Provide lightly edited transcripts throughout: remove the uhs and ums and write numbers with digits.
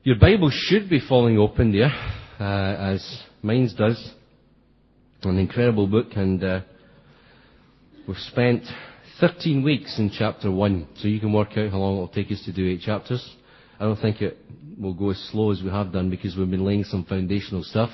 Your Bible should be falling open there, as mine does. An incredible book, and we've spent 13 weeks in chapter 1, so you can work out how long it will take us to do 8 chapters. I don't think it will go as slow as we have done because we've been laying some foundational stuff.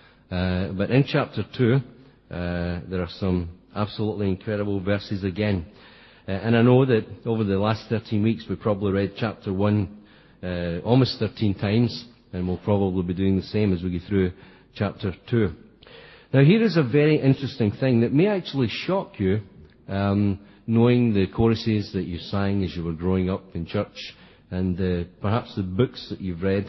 But in chapter 2, there are some absolutely incredible verses again. And I know that over the last 13 weeks we probably read chapter 1 almost 13 times, and we'll probably be doing the same as we go through chapter 2. Now here is a very interesting thing that may actually shock you, knowing the choruses that you sang as you were growing up in church, and perhaps the books that you've read.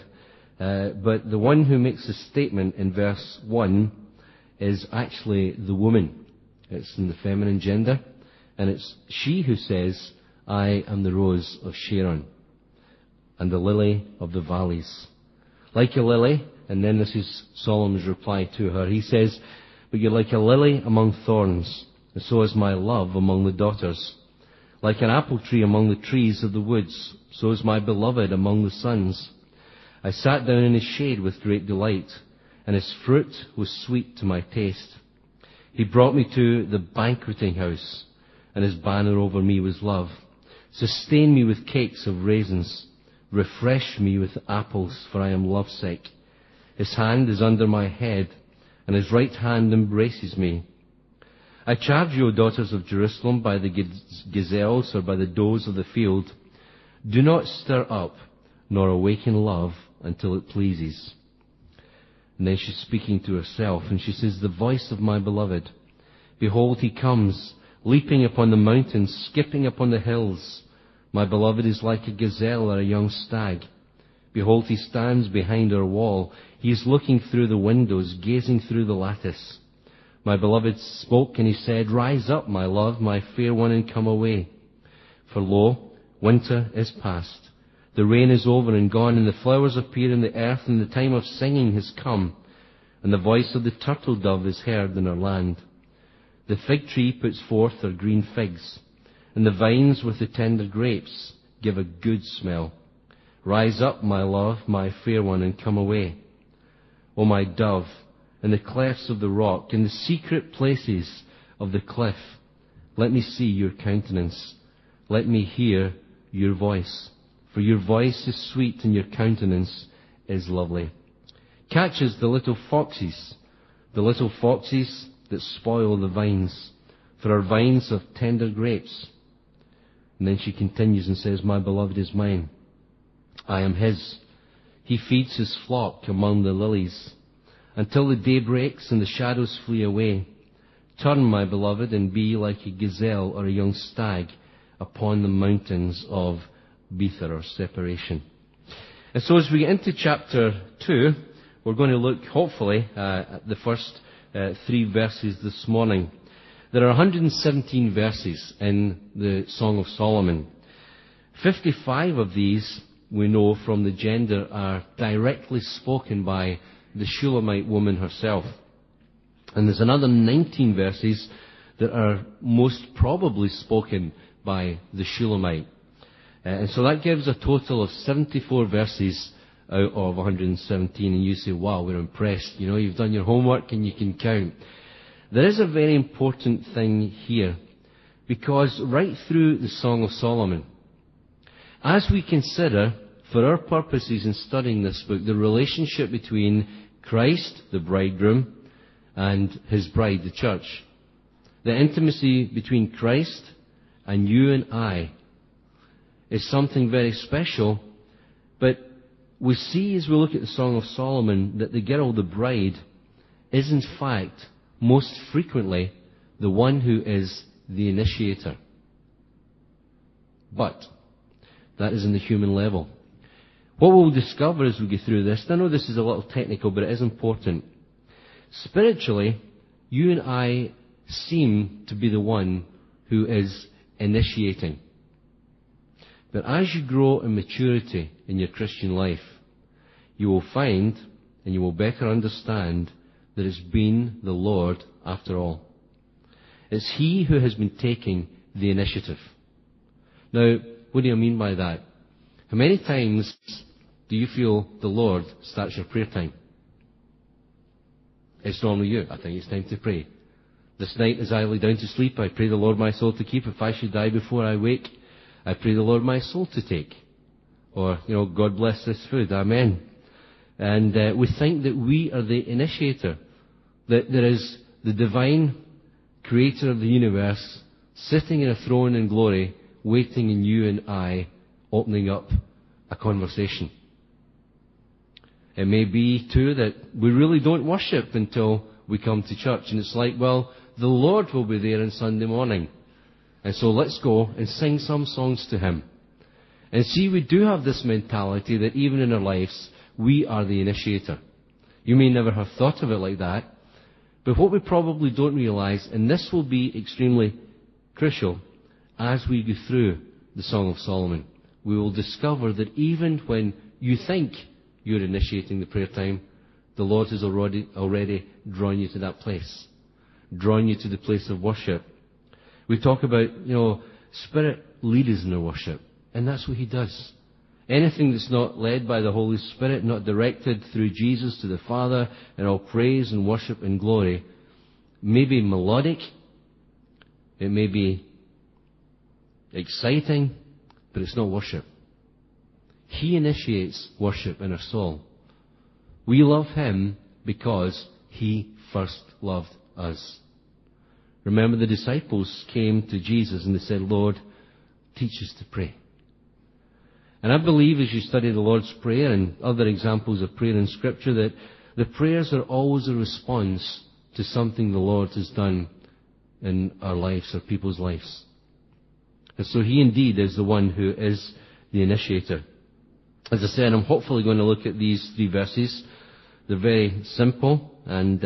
But the one who makes a statement in verse 1 is actually the woman. It's in the feminine gender, and it's she who says, "I am the rose of Sharon, and the lily of the valleys." Like a lily, and then this is Solomon's reply to her. He says, "But you're like a lily among thorns, and so is my love among the daughters. Like an apple tree among the trees of the woods, so is my beloved among the sons. I sat down in his shade with great delight, and his fruit was sweet to my taste. He brought me to the banqueting house, and his banner over me was love. Sustain me with cakes of raisins. Refresh me with apples, for I am lovesick. His hand is under my head, and his right hand embraces me. I charge you, O daughters of Jerusalem, by the gazelles or by the does of the field, do not stir up nor awaken love until it pleases." And then she's speaking to herself, and she says, "The voice of my beloved. Behold, he comes, leaping upon the mountains, skipping upon the hills. My beloved is like a gazelle or a young stag. Behold, he stands behind our wall. He is looking through the windows, gazing through the lattice. My beloved spoke, and he said, Rise up, my love, my fair one, and come away. For lo, winter is past. The rain is over and gone, and the flowers appear in the earth, and the time of singing has come. And the voice of the turtle dove is heard in our land. The fig tree puts forth her green figs, and the vines with the tender grapes give a good smell. Rise up, my love, my fair one, and come away. O my dove, in the clefts of the rock, in the secret places of the cliff, let me see your countenance. Let me hear your voice. For your voice is sweet, and your countenance is lovely. Catches the little foxes that spoil the vines, for our vines have tender grapes. And then she continues and says, My beloved is mine. I am his. He feeds his flock among the lilies, until the day breaks and the shadows flee away. Turn, my beloved, and be like a gazelle or a young stag upon the mountains of Bether, or separation. And so as we get into chapter 2, we're going to look, hopefully, at the first 3 verses this morning. There are 117 verses in the Song of Solomon. 55 of these, we know from the gender, are directly spoken by the Shulamite woman herself. And there's another 19 verses that are most probably spoken by the Shulamite. And so that gives a total of 74 verses out of 117. And you say, wow, we're impressed. You know, you've done your homework and you can count. There is a very important thing here, because right through the Song of Solomon, as we consider, for our purposes in studying this book, the relationship between Christ, the bridegroom, and his bride, the church, the intimacy between Christ and you and I is something very special. But we see as we look at the Song of Solomon that the girl, the bride, is in fact most frequently the one who is the initiator. But that is in the human level. What we'll discover as we go through this, I know this is a little technical, but it is important. Spiritually, you and I seem to be the one who is initiating. But as you grow in maturity in your Christian life, you will find and you will better understand that it's been the Lord after all. It's He who has been taking the initiative. Now, what do I mean by that? How many times do you feel the Lord starts your prayer time? It's normally you. I think it's time to pray. This night as I lay down to sleep, I pray the Lord my soul to keep. If I should die before I wake, I pray the Lord my soul to take. Or, God bless this food. Amen. And we think that we are the initiator. That there is the divine creator of the universe sitting in a throne in glory, waiting in you and I, opening up a conversation. It may be, too, that we really don't worship until we come to church. And it's like, well, the Lord will be there on Sunday morning. And so let's go and sing some songs to Him. And see, we do have this mentality that even in our lives, we are the initiator. You may never have thought of it like that. But what we probably don't realize, and this will be extremely crucial, as we go through the Song of Solomon, we will discover that even when you think you're initiating the prayer time, the Lord has already drawn you to that place, drawn you to the place of worship. We talk about, Spirit lead us in our worship, and that's what He does. Anything that's not led by the Holy Spirit, not directed through Jesus to the Father in all praise and worship and glory, may be melodic, it may be exciting, but it's not worship. He initiates worship in our soul. We love Him because He first loved us. Remember, the disciples came to Jesus and they said, Lord, teach us to pray. And I believe as you study the Lord's Prayer and other examples of prayer in Scripture that the prayers are always a response to something the Lord has done in our lives, our people's lives. And so He indeed is the one who is the initiator. As I said, I'm hopefully going to look at these 3 verses. They're very simple and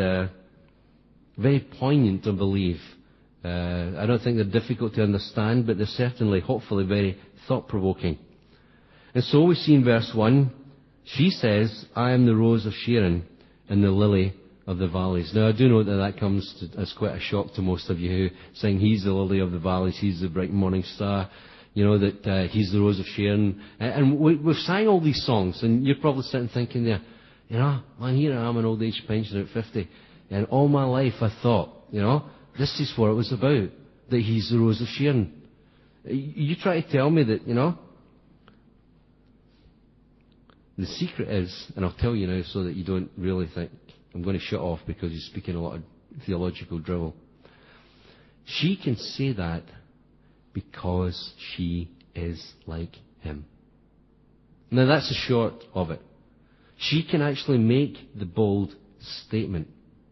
very poignant, I believe. I don't think they're difficult to understand, but they're certainly, hopefully, very thought-provoking. And so we see in verse 1, she says, I am the rose of Sharon and the lily of the valleys. Now, I do know that comes as quite a shock to most of you who sing, He's the lily of the valleys, He's the bright morning star, that He's the rose of Sharon. And we've sang all these songs, and you're probably sitting thinking there, man, here I am, an old age pensioner at 50, and all my life I thought, this is what it was about, that He's the rose of Sharon. You try to tell me that, the secret is, and I'll tell you now so that you don't really think, I'm going to shut off because you're speaking a lot of theological drivel. She can say that because she is like Him. Now that's the short of it. She can actually make the bold statement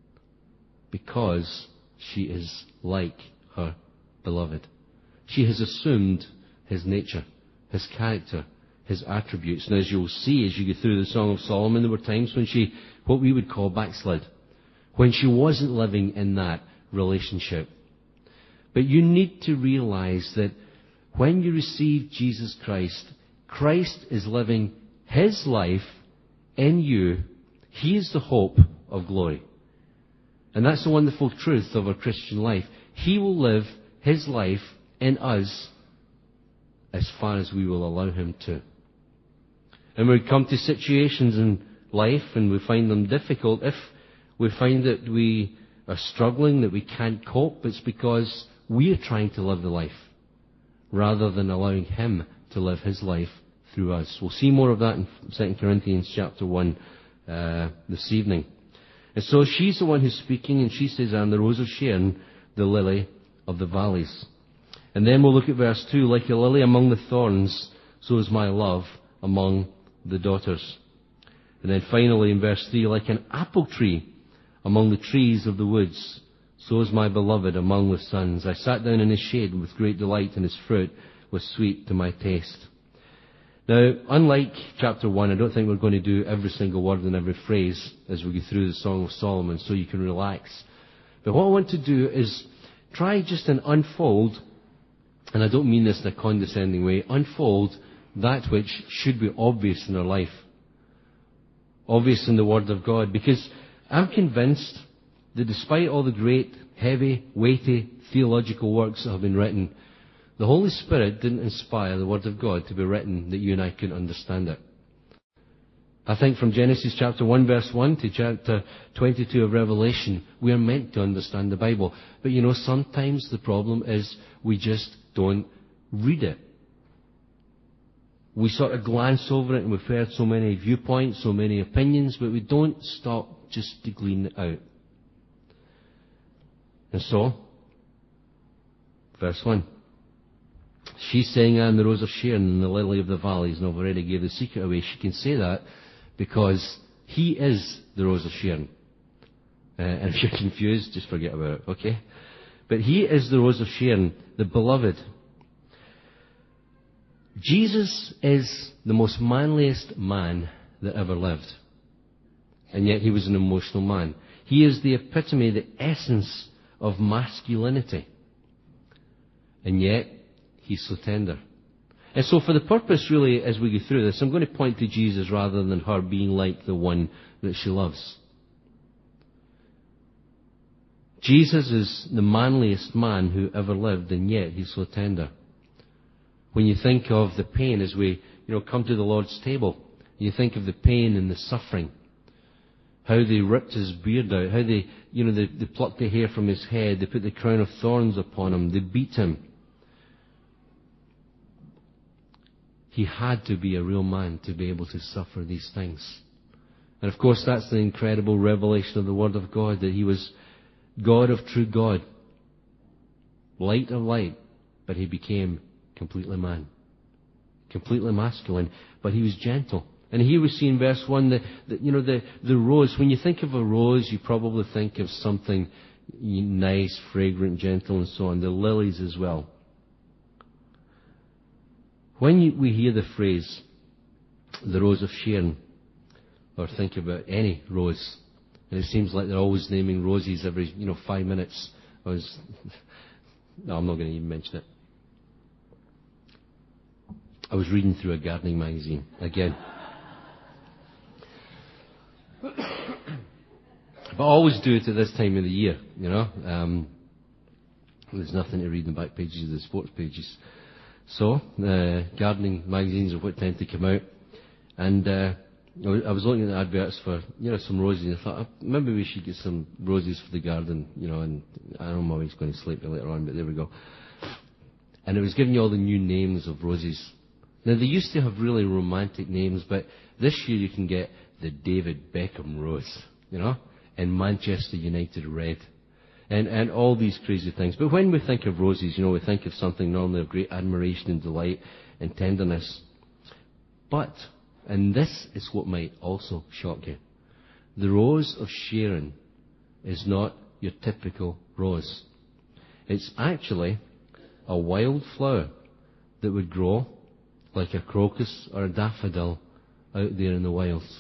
because she is like her beloved. She has assumed His nature, His character, His attributes. Now, as you'll see as you go through the Song of Solomon, there were times when she, what we would call backslid, when she wasn't living in that relationship. But you need to realize that when you receive Jesus Christ, Christ is living His life in you. He is the hope of glory. And that's the wonderful truth of our Christian life. He will live His life in us as far as we will allow Him to. And when we come to situations in life and we find them difficult, if we find that we are struggling, that we can't cope, it's because we are trying to live the life rather than allowing Him to live His life through us. We'll see more of that in 2 Corinthians chapter 1 this evening. And so she's the one who's speaking, and she says, I am the rose of Sharon, the lily of the valleys. And then we'll look at verse 2, like a lily among the thorns, so is my love among the daughters. And then finally in verse 3, like an apple tree among the trees of the woods, so is my beloved among the sons. I sat down in his shade with great delight, and his fruit was sweet to my taste. Now, unlike chapter 1, I don't think we're going to do every single word and every phrase as we go through the Song of Solomon, so you can relax. But what I want to do is try just and unfold, and I don't mean this in a condescending way, unfold that which should be obvious in our life. Obvious in the Word of God. Because I'm convinced that despite all the great, heavy, weighty theological works that have been written, the Holy Spirit didn't inspire the Word of God to be written that you and I couldn't understand it. I think from Genesis chapter 1 verse 1 to chapter 22 of Revelation, we are meant to understand the Bible. But sometimes the problem is we just don't read it. We sort of glance over it, and we've heard so many viewpoints, so many opinions, but we don't stop just to glean it out. And so, verse 1. She's saying, I am the rose of Sharon and the lily of the valleys, and I've already gave the secret away. She can say that because he is the rose of Sharon. And if you're confused, just forget about it, okay? But he is the rose of Sharon, the beloved. Jesus is the most manliest man that ever lived. And yet he was an emotional man. He is the epitome, the essence of masculinity. And yet, he's so tender. And so for the purpose, really, as we go through this, I'm going to point to Jesus rather than her being like the one that she loves. Jesus is the manliest man who ever lived, and yet he's so tender. When you think of the pain as we, come to the Lord's table, you think of the pain and the suffering. How they ripped his beard out, how they plucked the hair from his head, they put the crown of thorns upon him, they beat him. He had to be a real man to be able to suffer these things. And of course that's the incredible revelation of the Word of God, that he was God of true God, light of light, but he became completely man, completely masculine, but he was gentle. And here we see in verse 1 the rose. When you think of a rose, you probably think of something nice, fragrant, gentle, and so on. The lilies as well. When we hear the phrase, the rose of Sharon, or think about any rose, and it seems like they're always naming roses every 5 minutes. No, I'm not going to even mention it. I was reading through a gardening magazine again. But I always do it at this time of the year, There's nothing to read in the back pages of the sports pages. So, gardening magazines are what tend to come out. And I was looking at the adverts for, some roses, and I thought, maybe we should get some roses for the garden, and I don't know, my wife's going to sleep me later on, but there we go. And it was giving you all the new names of roses. Now, they used to have really romantic names, but this year you can get the David Beckham rose, and Manchester United red, and all these crazy things. But when we think of roses, we think of something normally of great admiration and delight and tenderness. But, and this is what might also shock you, the rose of Sharon is not your typical rose. It's actually a wild flower that would grow like a crocus or a daffodil out there in the wilds.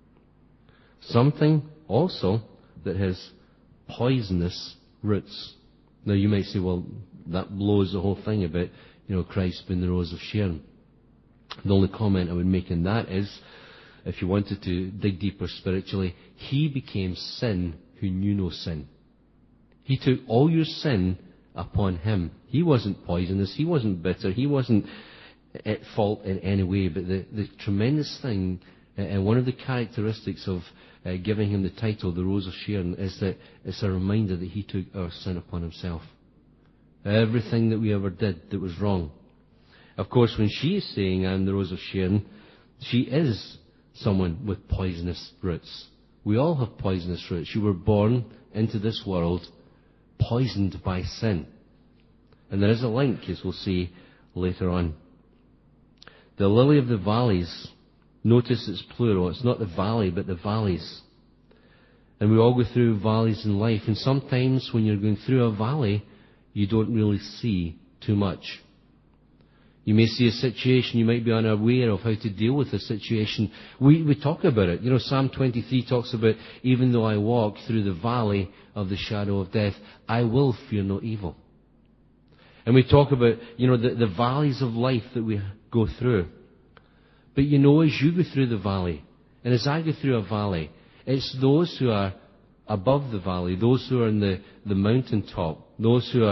Something also that has poisonous roots. Now you might say, well, that blows the whole thing about, Christ being the rose of Sharon. The only comment I would make in that is, if you wanted to dig deeper spiritually, he became sin who knew no sin. He took all your sin upon him. He wasn't poisonous, he wasn't bitter, he wasn't at fault in any way, but the tremendous thing, and one of the characteristics of giving him the title, the Rose of Sharon, is that it's a reminder that he took our sin upon himself. Everything that we ever did that was wrong. Of course, when she is saying, I'm the Rose of Sharon, she is someone with poisonous roots. We all have poisonous roots. You were born into this world poisoned by sin. And there is a link, as we'll see later on. The lily of the valleys, notice it's plural. It's not the valley, but the valleys. And we all go through valleys in life. And sometimes when you're going through a valley, you don't really see too much. You may see a situation, you might be unaware of how to deal with a situation. We talk about it. Psalm 23 talks about, even though I walk through the valley of the shadow of death, I will fear no evil. And we talk about, the valleys of life that we go through. But as you go through the valley, and as I go through a valley, it's those who are above the valley, those who are in the mountaintop, those who are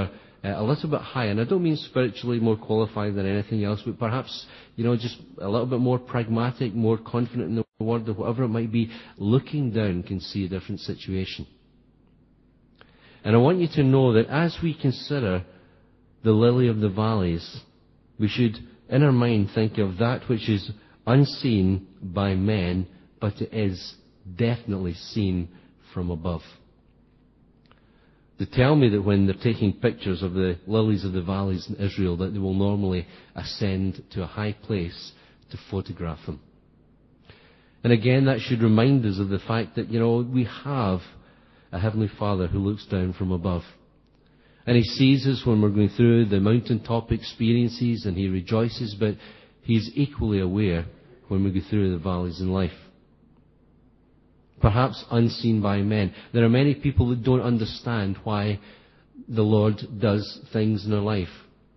a little bit higher. And I don't mean spiritually more qualified than anything else, but perhaps, just a little bit more pragmatic, more confident in the Word, or whatever it might be, looking down can see a different situation. And I want you to know that as we consider the lily of the valleys, we should, in our mind, think of that which is unseen by men, but it is definitely seen from above. They tell me that when they're taking pictures of the lilies of the valleys in Israel, that they will normally ascend to a high place to photograph them. And again, that should remind us of the fact that, we have a Heavenly Father who looks down from above. And He sees us when we're going through the mountaintop experiences, and He rejoices, but He's equally aware when we go through the valleys in life. Perhaps unseen by men. There are many people that don't understand why the Lord does things in their life.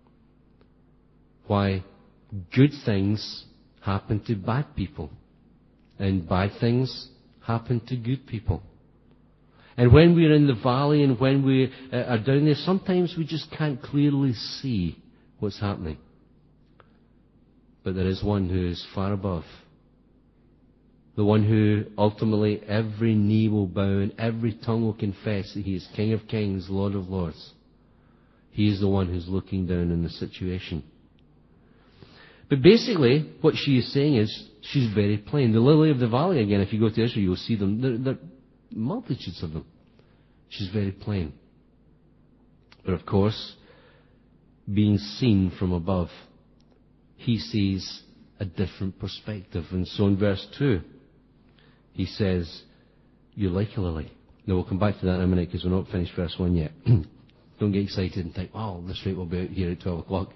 Why good things happen to bad people, and bad things happen to good people. And when we're in the valley and when we are down there, sometimes we just can't clearly see what's happening. But there is one who is far above. The one who ultimately every knee will bow and every tongue will confess that He is King of Kings, Lord of Lords. He is the one who's looking down in the situation. But basically, what she is saying is, she's very plain. The lily of the valley, again, if you go to Israel, you'll see them. There are multitudes of them. She's very plain. But of course, being seen from above, he sees a different perspective. And so in verse 2, he says, you're like a lily. Now we'll come back to that in a minute because we're not finished verse 1 yet. Don't get excited and think, oh, this rate will be out here at 12 o'clock.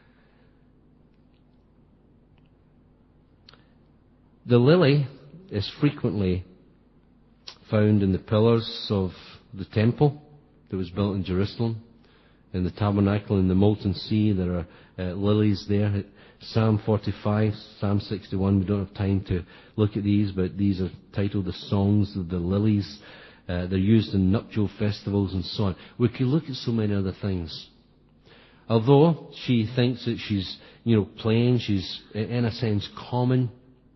The lily is frequently found in the pillars of the temple that was built in Jerusalem, in the tabernacle, in the molten sea. There are lilies there. Psalm 45, Psalm 61, we don't have time to look at these, but these are titled the Songs of the Lilies. They're used in nuptial festivals and so on. We could look at so many other things. Although she thinks that she's, plain, she's in a sense common,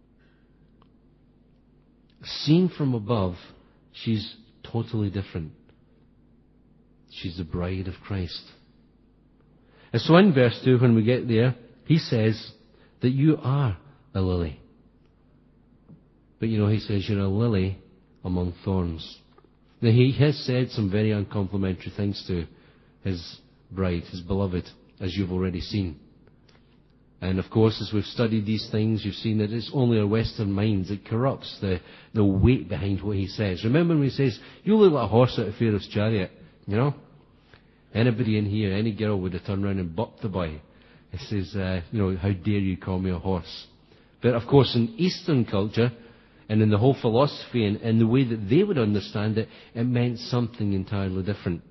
seen from above, she's totally different. She's the bride of Christ. And so in verse 2, when we get there, he says that you are a lily. But he says you're a lily among thorns. Now he has said some very uncomplimentary things to his bride, his beloved, as you've already seen. And of course, as we've studied these things, you've seen that it's only our Western minds that corrupts the weight behind what he says. Remember when he says, you look like a horse out of Pharaoh's chariot, Anybody in here, any girl would have turned around and bopped the boy. He says, how dare you call me a horse? But of course, in Eastern culture, and in the whole philosophy and the way that they would understand it, it meant something entirely different.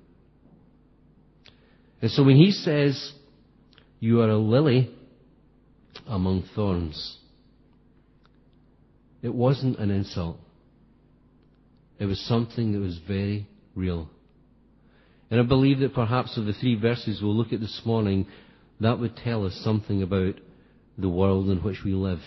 And so when he says, you are a lily among thorns, it wasn't an insult. It was something that was very real. And I believe that perhaps of the 3 verses we'll look at this morning, that would tell us something about the world in which we live.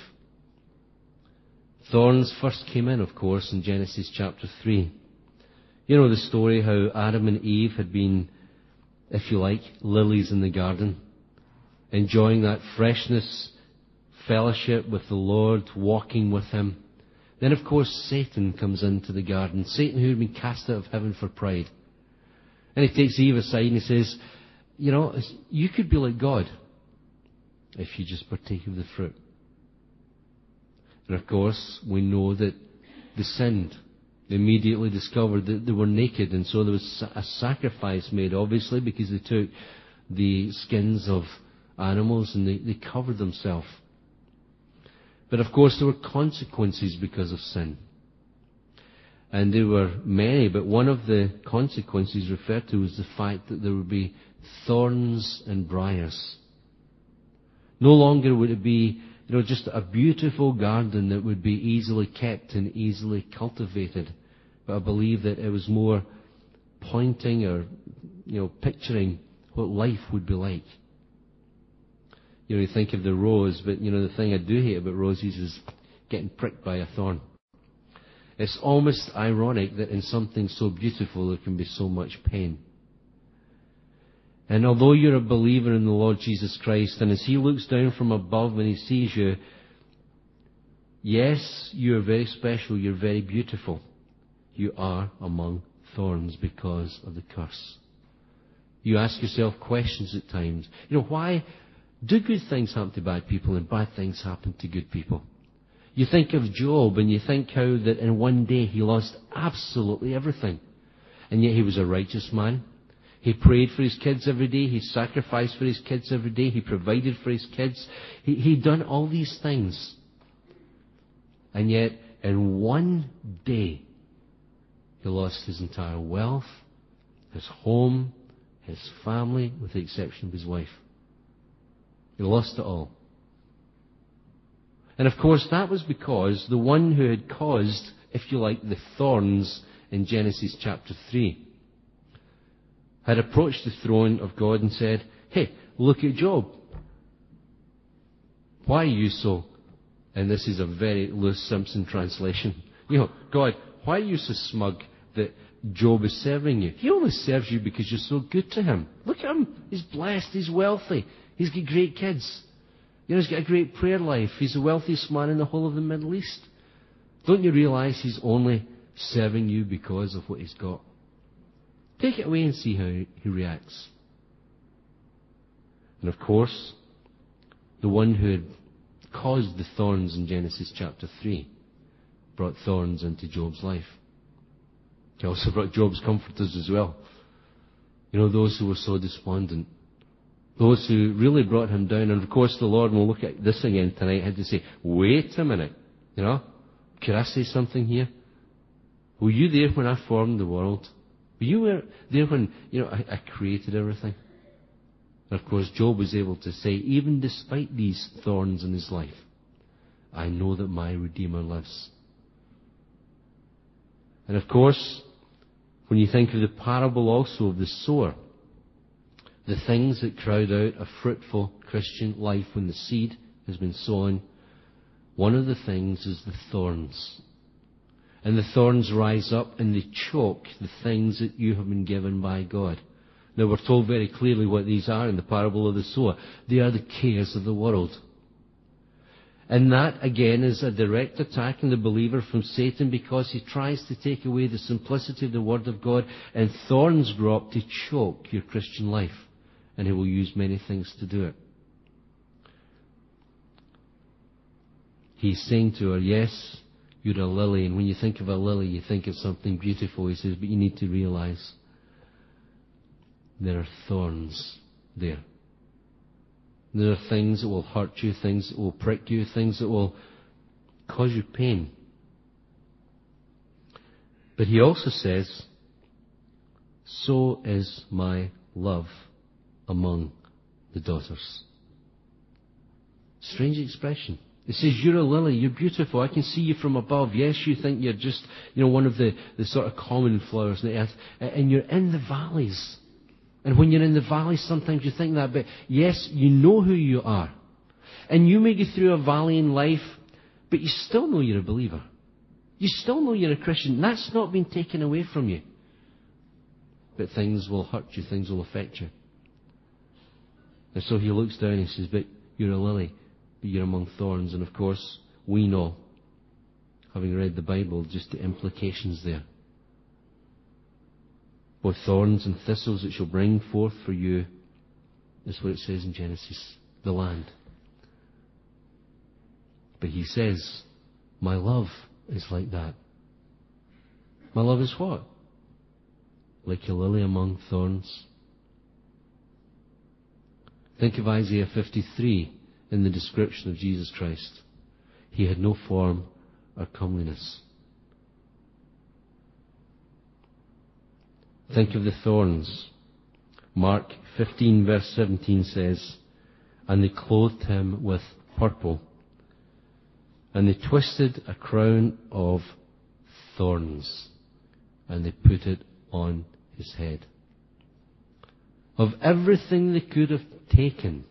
Thorns first came in, of course, in Genesis chapter 3. You know the story how Adam and Eve had been, if you like, lilies in the garden, enjoying that freshness, fellowship with the Lord, walking with Him. Then, of course, Satan comes into the garden. Satan, who had been cast out of heaven for pride. And he takes Eve aside and he says, you could be like God if you just partake of the fruit. And of course, we know that they sinned. They immediately discovered that they were naked, and so there was a sacrifice made, obviously, because they took the skins of animals and they covered themselves. But of course, there were consequences because of sin. And there were many, but one of the consequences referred to was the fact that there would be thorns and briars. No longer would it be, just a beautiful garden that would be easily kept and easily cultivated. But I believe that it was more pointing or, picturing what life would be like. You think of the rose, but the thing I do hate about roses is getting pricked by a thorn. It's almost ironic that in something so beautiful there can be so much pain. And although you're a believer in the Lord Jesus Christ, and as He looks down from above and He sees you, yes, you're very special, you're very beautiful. You are among thorns because of the curse. You ask yourself questions at times. Why do good things happen to bad people and bad things happen to good people? You think of Job and you think how that in one day he lost absolutely everything. And yet he was a righteous man. He prayed for his kids every day. He sacrificed for his kids every day. He provided for his kids. He'd done all these things. And yet in one day he lost his entire wealth, his home, his family, with the exception of his wife. He lost it all. And of course that was because the one who had caused, if you like, the thorns in Genesis chapter 3 had approached the throne of God and said, "Hey, look at Job. Why are you so," and this is a very Lewis Simpson translation, "God, why are you so smug that Job is serving you? He only serves you because you're so good to him. Look at him. He's blessed. He's wealthy. He's got great kids. He's got a great prayer life. He's the wealthiest man in the whole of the Middle East. Don't you realize he's only serving you because of what he's got? Take it away and see how he reacts." And of course, the one who had caused the thorns in Genesis chapter 3 brought thorns into Job's life. He also brought Job's comforters as well. Those who were so despondent. Those who really brought him down. And of course the Lord, and we'll look at this again tonight, had to say, "Wait a minute. Could I say something here? Were you there when I formed the world? Were you there when, I created everything?" And of course Job was able to say, even despite these thorns in his life, "I know that my Redeemer lives." And of course, when you think of the parable also of the sower, the things that crowd out a fruitful Christian life when the seed has been sown, one of the things is the thorns. And the thorns rise up and they choke the things that you have been given by God. Now we're told very clearly what these are in the parable of the sower. They are the cares of the world. And that, again, is a direct attack on the believer from Satan, because he tries to take away the simplicity of the Word of God, and thorns grow up to choke your Christian life. And he will use many things to do it. He's saying to her, "Yes, you're a lily, and when you think of a lily, you think of something beautiful." He says, "But you need to realize there are thorns there. There are things that will hurt you, things that will prick you, things that will cause you pain." But he also says, "So is my love among the daughters." Strange expression. It says, "You're a lily, you're beautiful, I can see you from above. Yes, you think you're just, one of the sort of common flowers on the earth, and you're in the valleys. And when you're in the valley, sometimes you think that, but yes, you know who you are. And you may go through a valley in life, but you still know you're a believer. You still know you're a Christian. That's not been taken away from you. But things will hurt you, things will affect you." And so he looks down and says, "But you're a lily, but you're among thorns." And of course, we know, having read the Bible, just the implications there. "Both thorns and thistles it shall bring forth for you," is what it says in Genesis, the land. But he says, "My love is like that." My love is what? Like a lily among thorns. Think of Isaiah 53 in the description of Jesus Christ. He had no form or comeliness. Think of the thorns. Mark 15 verse 17 says, "And they clothed him with purple, and they twisted a crown of thorns, and they put it on his head." of everything they could have taken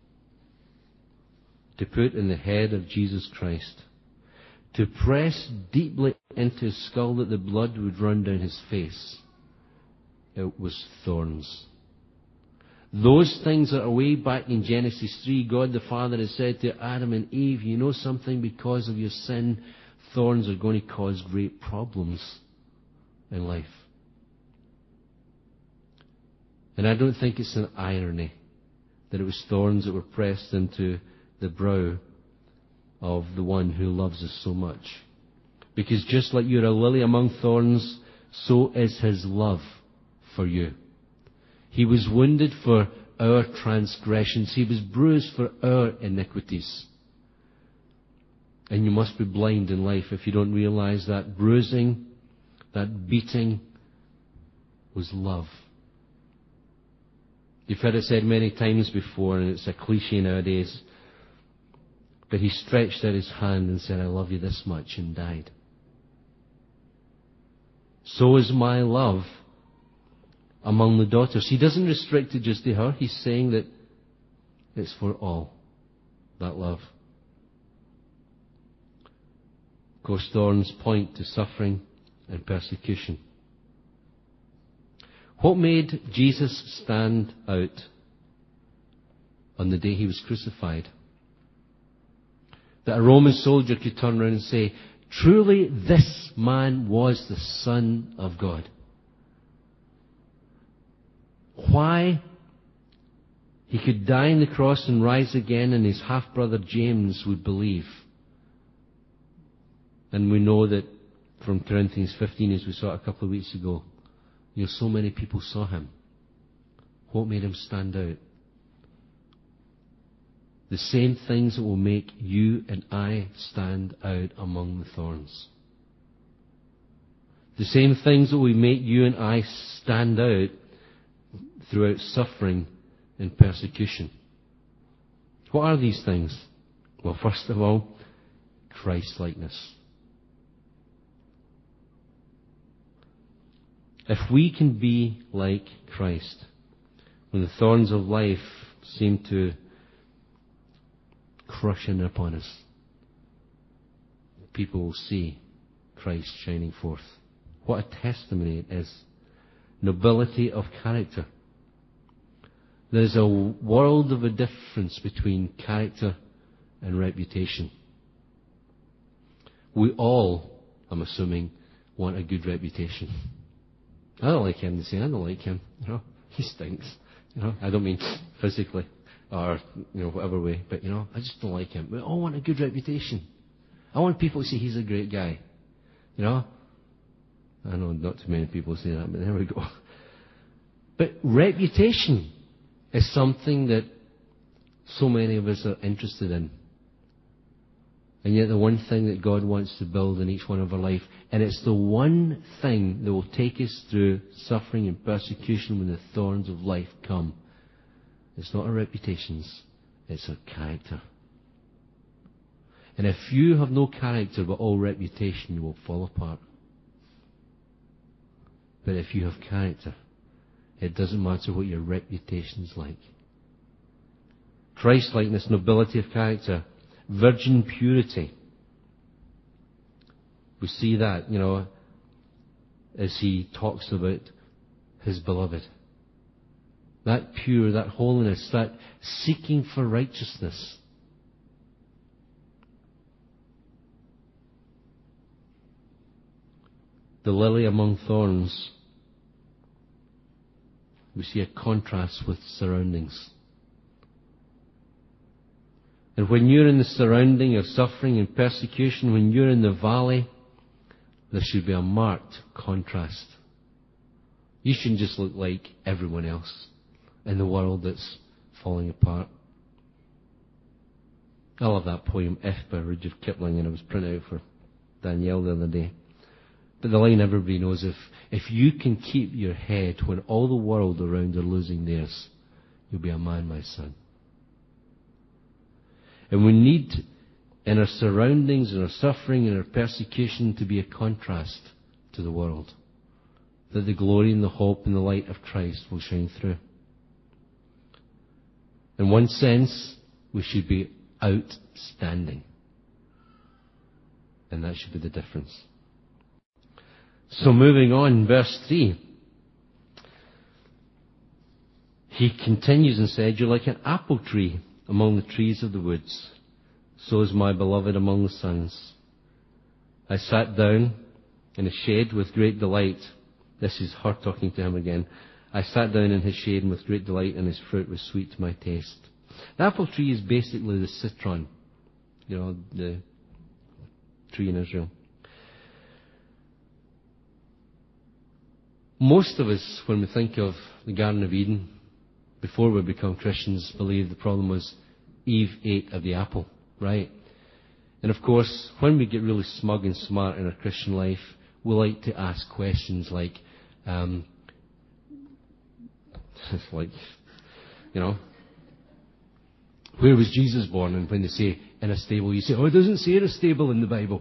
to put in the head of Jesus Christ, to press deeply into his skull that the blood would run down his face. It was thorns. Those things that are way back in Genesis 3, God the Father has said to Adam and Eve, you know something, because of your sin, thorns are going to cause great problems in life. And I don't think it's an irony that it was thorns that were pressed into the brow of the one who loves us so much. Because just like you're a lily among thorns, so is his love for you. He was wounded for our transgressions. He was bruised for our iniquities. And you must be blind in life if you don't realize that bruising, that beating, was love. You've heard it said many times before, and it's a cliche nowadays, but he stretched out his hand and said, I love you this much, and died. So is my love among the daughters. He doesn't restrict it just to her. He's saying that it's for all, that love. Of course, thorns point to suffering and persecution. What made Jesus stand out on the day he was crucified? That a Roman soldier could turn around and say, truly this man was the Son of God. Why he could die on the cross and rise again, and his half-brother James would believe. And we know that from Corinthians 15, as we saw a couple of weeks ago, so many people saw him. What made him stand out? The same things that will make you and I stand out among the thorns. The same things that will make you and I stand out throughout suffering and persecution. What are these things? Well, first of all, Christ-likeness. If we can be like Christ, when the thorns of life seem to crush in upon us, people will see Christ shining forth. What a testimony it is. Nobility of character. There is a world of a difference between character and reputation. We all, I'm assuming, want a good reputation. I don't like him. They say, I don't like him. He stinks. I don't mean physically or, whatever way, but, I just don't like him. We all want a good reputation. I want people to say he's a great guy. I know not too many people say that, but there we go. But reputation is something that so many of us are interested in. And yet the one thing that God wants to build in each one of our life, and it's the one thing that will take us through suffering and persecution when the thorns of life come. It's not our reputations, it's our character. And if you have no character but all reputation, you will fall apart. But if you have character, it doesn't matter what your reputation's like. Christ-likeness, nobility of character, virgin purity. We see that, as he talks about his beloved. That pure, that holiness, that seeking for righteousness. The lily among thorns. We see a contrast with surroundings. And when you're in the surrounding of suffering and persecution, when you're in the valley, there should be a marked contrast. You shouldn't just look like everyone else in the world that's falling apart. I love that poem, If, by Rudyard Kipling, and it was printed out for Danielle the other day. But the line everybody knows, if you can keep your head when all the world around are losing theirs, you'll be a man, my son. And we need, in our surroundings, in our suffering, in our persecution, to be a contrast to the world. That the glory and the hope and the light of Christ will shine through. In one sense, we should be outstanding. And that should be the difference. So moving on, verse 3. He continues and said, "You're like an apple tree among the trees of the woods. So is my beloved among the sons. I sat down in a shade with great delight." This is her talking to him again. "I sat down in his shade and with great delight, and his fruit was sweet to my taste." The apple tree is basically the citron, the tree in Israel. Most of us, when we think of the Garden of Eden, before we become Christians, believe the problem was Eve ate of the apple, right? And of course, when we get really smug and smart in our Christian life, we like to ask questions like, it's like, where was Jesus born? And when they say in a stable, you say, "Oh, it doesn't say in a stable in the Bible,"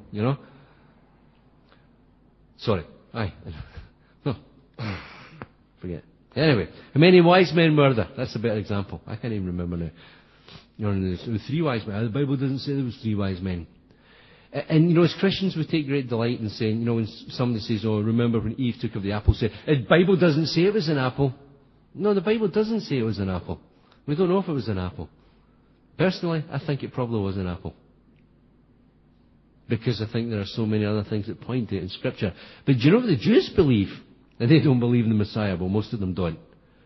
Sorry. Aye. No. Forget. Anyway, how many wise men were there? That's a better example. I can't even remember now. There were 3 wise men. The Bible doesn't say there was 3 wise men. And as Christians, we take great delight in saying, when somebody says, "Oh, remember when Eve took of the apple," say, "The Bible doesn't say it was an apple." No, the Bible doesn't say it was an apple. We don't know if it was an apple. Personally, I think it probably was an apple. Because I think there are so many other things that point to it in Scripture. But do you know what the Jews believe? And they don't believe in the Messiah. Well, most of them don't.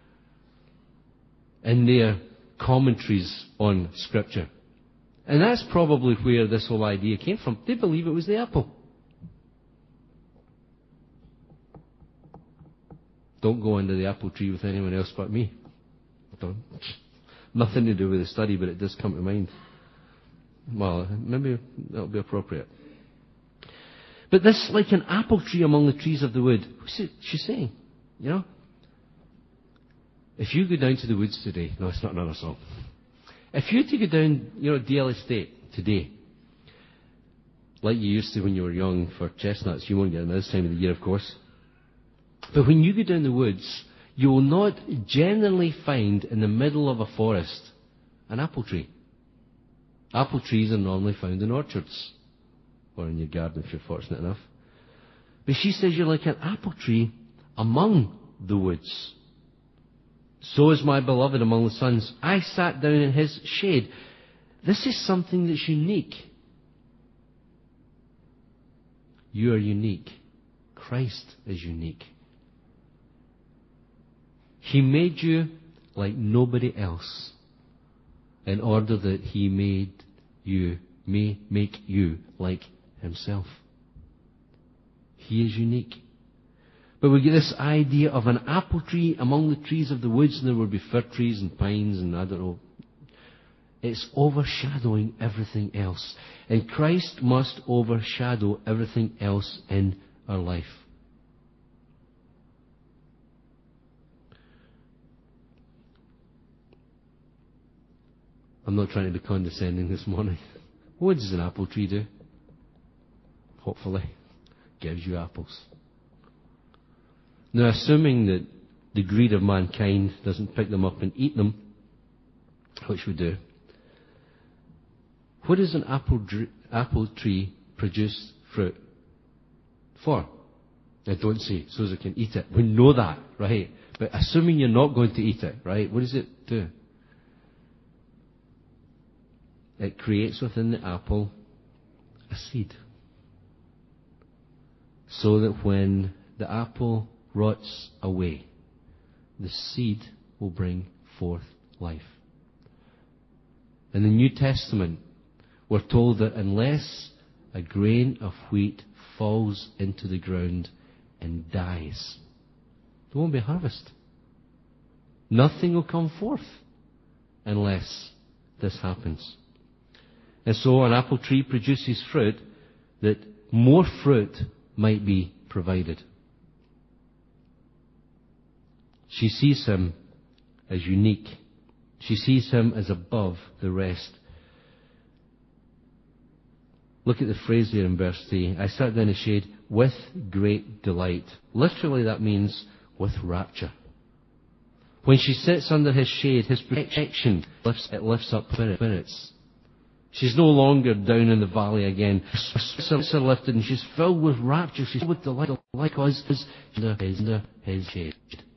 In their commentaries on Scripture. And that's probably where this whole idea came from. They believe it was the apple. Don't go under the apple tree with anyone else but me. Don't. Nothing to do with the study, but it does come to mind. Well, maybe that'll be appropriate. But this, like an apple tree among the trees of the wood, what's she's saying? If you go down to the woods today, no, it's not another song. If you were to go down, DL Estate today, like you used to when you were young for chestnuts, you won't get them this time of the year, of course. But when you go down the woods, you will not generally find in the middle of a forest an apple tree. Apple trees are normally found in orchards, or in your garden if you're fortunate enough. But she says you're like an apple tree among the woods. So is my beloved among the sons. I sat down in his shade. This is something that's unique. You are unique. Christ is unique. He made you like nobody else in order that He may make you like Himself. He is unique. But we get this idea of an apple tree among the trees of the woods, and there will be fir trees and pines and I don't know. It's overshadowing everything else. And Christ must overshadow everything else in our life. I'm not trying to be condescending this morning. What does an apple tree do? Hopefully, gives you apples. Now, assuming that the greed of mankind doesn't pick them up and eat them, which we do, what does an apple tree produce fruit for? Now, don't say, so as it can eat it. We know that, right? But assuming you're not going to eat it, right, what does it do? It creates within the apple a seed. So that when the apple rots away, the seed will bring forth life. In the New Testament, we're told that unless a grain of wheat falls into the ground and dies, there won't be harvest. Nothing will come forth unless this happens. And so an apple tree produces fruit that more fruit might be provided. She sees him as unique. She sees him as above the rest. Look at the phrase there in verse 3. I sat down in the shade with great delight. Literally that means with rapture. When she sits under His shade, His protection lifts up spirits. She's no longer down in the valley again. Her spirits are lifted and she's filled with rapture. She's filled with delight because His under His shade.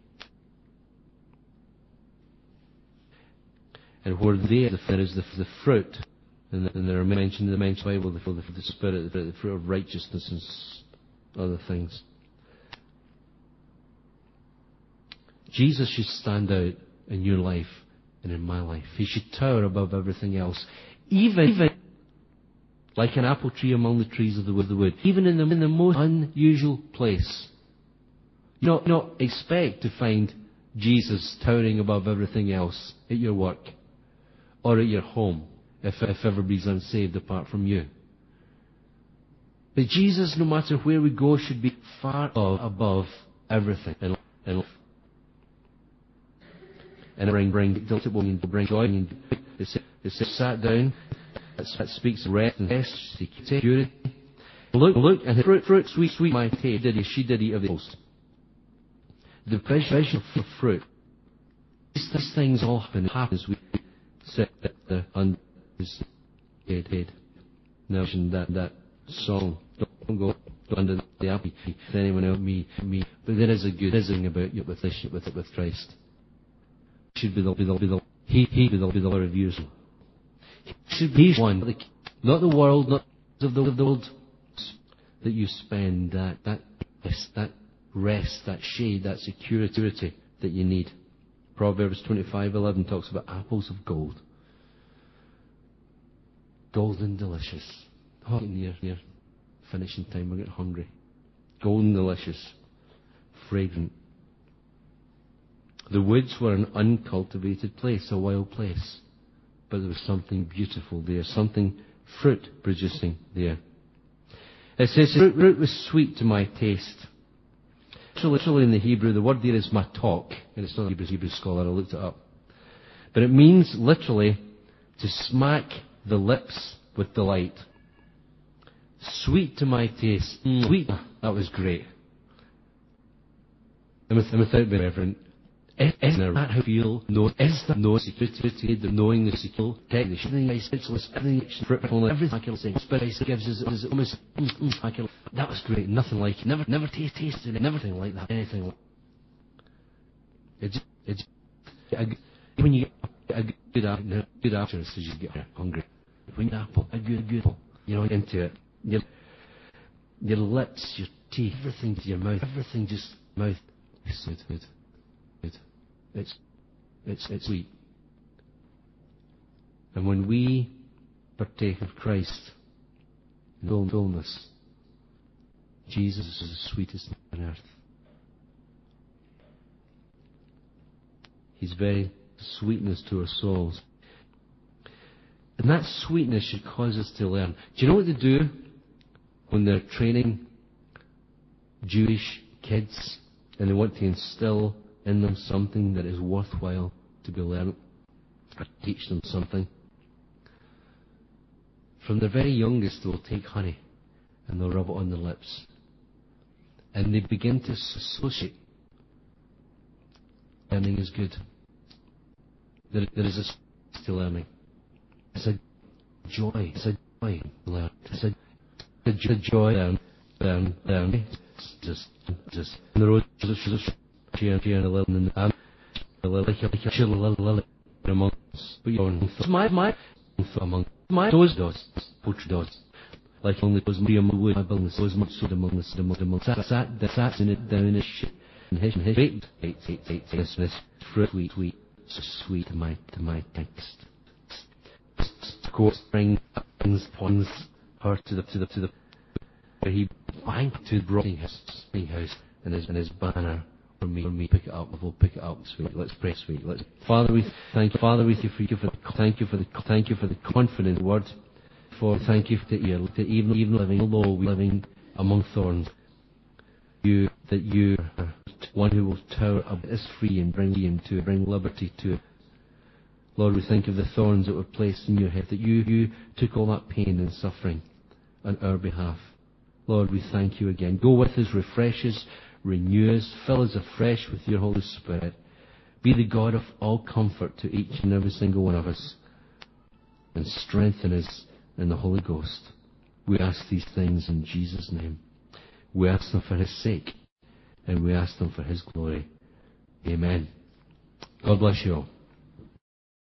And where there is the fruit, and there are mentioned in the Bible, the Spirit, the fruit of righteousness and other things. Jesus should stand out in your life and in my life. He should tower above everything else. Even like an apple tree among the trees of the wood. Even in the most unusual place. You not expect to find Jesus towering above everything else at your work or at your home if everybody's unsaved apart from you. But Jesus, no matter where we go, should be far above everything in life. And bring joy. It sat down. That speaks of rest and security. Look, and the fruit, sweet, my taste. She did eat of the most. The provision of fruit. These things all happen as we sit under His head. Now, that song, don't go under the apple tree with anyone else, me. But there is a good thing about your relationship with Christ. Should be the Lord of yours. He should be one, not the world, not of the world, that you spend that rest, that shade, that security that you need. Proverbs 25:11 talks about apples of gold. Golden delicious. Oh, near finishing time, we're getting hungry. Golden delicious. Fragrant. The woods were an uncultivated place, a wild place. But there was something beautiful there, something fruit producing there. It says, the fruit was sweet to my taste. Literally in the Hebrew, the word there is matok, and it's not a Hebrew scholar, I looked it up. But it means literally to smack the lips with delight. Sweet to my taste. Sweet. That was great. And without being reverent, is that how you feel? No, is that no security, the knowing the secure technician, everything Spirit gives us almost that was great, nothing like it, never tasted it, never like that, anything like it's when you get a good after as you get hungry. When you apple, a good apple, into it, your lips, your teeth, everything to your mouth, everything just mouth is good. It's sweet. And when we partake of Christ in fullness, Jesus is the sweetest on earth. He's very sweetness to our souls. And that sweetness should cause us to learn. Do you know what they do when they're training Jewish kids and they want to instill in them something that is worthwhile to be learned, or teach them something? From the very youngest, they'll take honey and they'll rub it on their lips. And they begin to associate. Learning is good. There is a to learning. It's a joy. It's a joy to learn. It's a joy learn. Just the road. Cheer a little in the little among us. But my among those dots, poultry dots, like only was Miriam wood, my building was much so among the sat in it down his shit and his baked this fruit sweet so sweet to my text. Of course, bring points her to the where he banged to the broken house and his banner. For me, pick it up. We'll pick it up. Sweet. Let's pray. Sweet. Father, we thank you. Father, we thank you for the confident word. For thank you that even living among thorns, you are one who will tower up is free and bring liberty to it. Lord, we think of the thorns that were placed in your head, that you took all that pain and suffering on our behalf. Lord, we thank you again. Go with us, refresh us, renew us, fill us afresh with your Holy Spirit. Be the God of all comfort to each and every single one of us, and strengthen us in the Holy Ghost. We ask these things in Jesus' name. We ask them for His sake, and we ask them for His glory. Amen. God bless you all.